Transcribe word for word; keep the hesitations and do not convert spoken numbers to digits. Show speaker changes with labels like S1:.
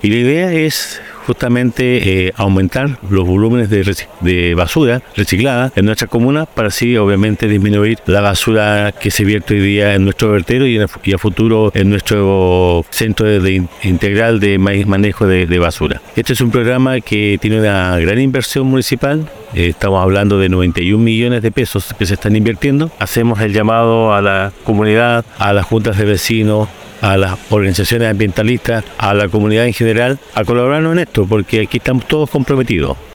S1: Y la idea es justamente eh, aumentar los volúmenes de, rec- de basura reciclada en nuestra comuna para así obviamente disminuir la basura que se vierte hoy día en nuestro vertedero y, en el, y a futuro en nuestro centro de, de integral de manejo de, de basura. Este es un programa que tiene una gran inversión municipal. Eh, estamos hablando de noventa y un millones de pesos que se están invirtiendo. Hacemos el llamado a la comunidad, a las juntas de vecinos, a las organizaciones ambientalistas, a la comunidad en general, a colaborarnos en esto, porque aquí estamos todos comprometidos.